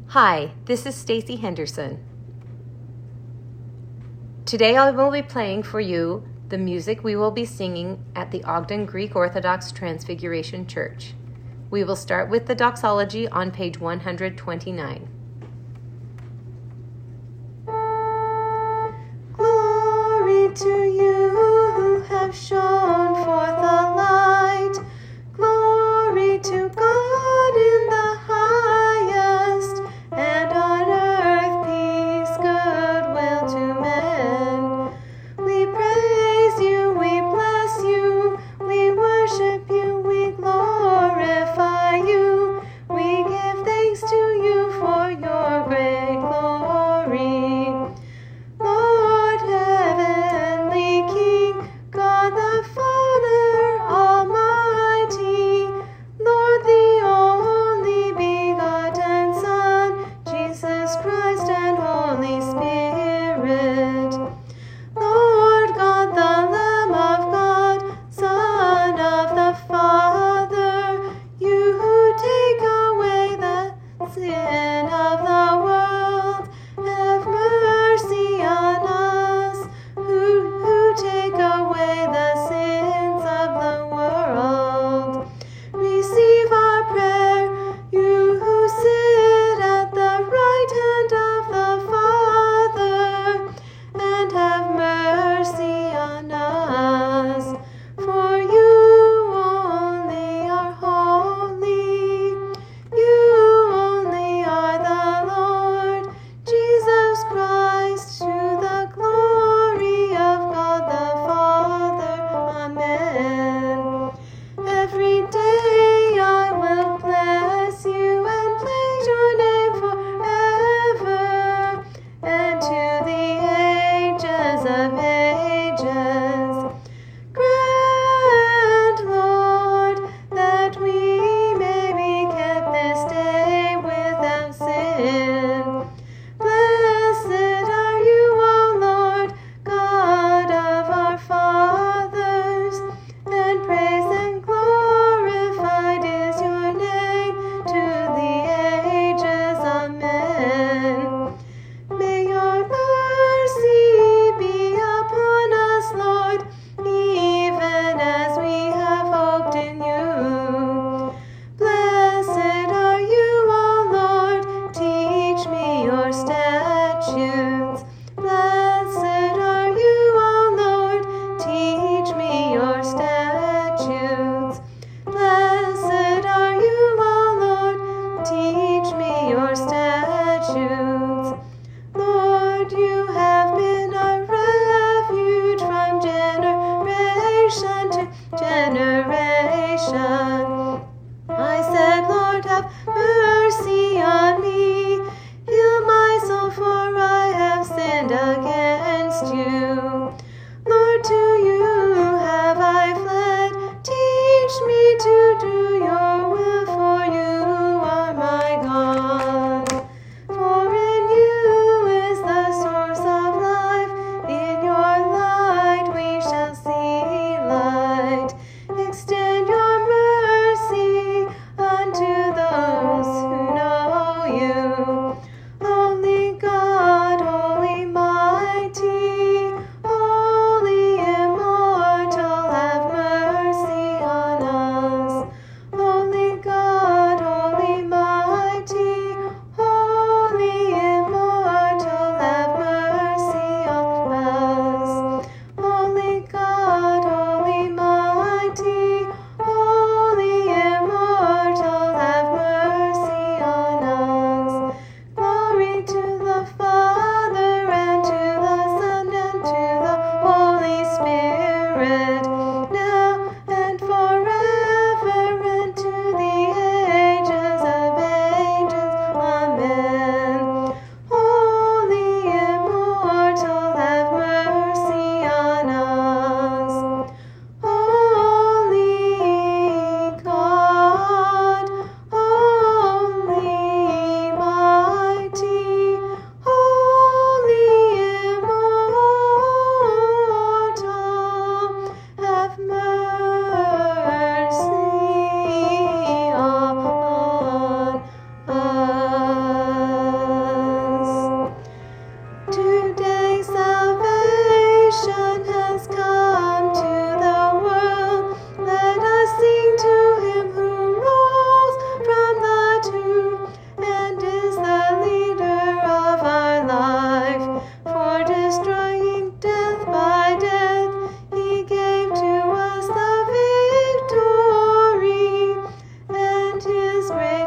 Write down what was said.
Hi, this is Stacy Henderson. Today I will be playing for you the music we will be singing at the Ogden Greek Orthodox Transfiguration Church. We will start with the doxology on page 129. Glory to you who have shone forth the light. Glory to God in the highest, and on earth peace, goodwill to men. We praise you, we bless you, we worship you, we glorify you. We give thanks to you for your great glory. Lord, heavenly King, God the Father Almighty, Lord, the only begotten Son, Jesus Christ and Holy Spirit. Lord God, the Lamb of God, Son of the Father, you who take away the sin of the world, have mercy on us, who take away the sins of the world. Receive our prayer, you who sit at the right hand of the Father, and have mercy on us. For you only are holy, you only are the Lord, Jesus Christ, to the glory of God the Father. Amen. Every day I will bless you and praise your name forever, and to the ages of ages. Grant, Lord, that we may be kept this day without sin. Blessed are you, O Lord, God of our fathers, and praised and glorified is your name to the ages. Amen. May your mercy be upon us, Lord, even as we have hoped in you. Blessed are you, O Lord, teach me your statutes. Blessed are you, O Lord, teach me your statutes. Blessed are you, O Lord, teach me your statutes. Lord, you have been a refuge from generation to generation. I said, Lord, have mercy on me. Heal my soul, for I have sinned against you. Lord, to you have I fled. Teach me to do your will, for you are my God. For in you is the source of life. In your light we shall see light. Extend your mercy unto those his great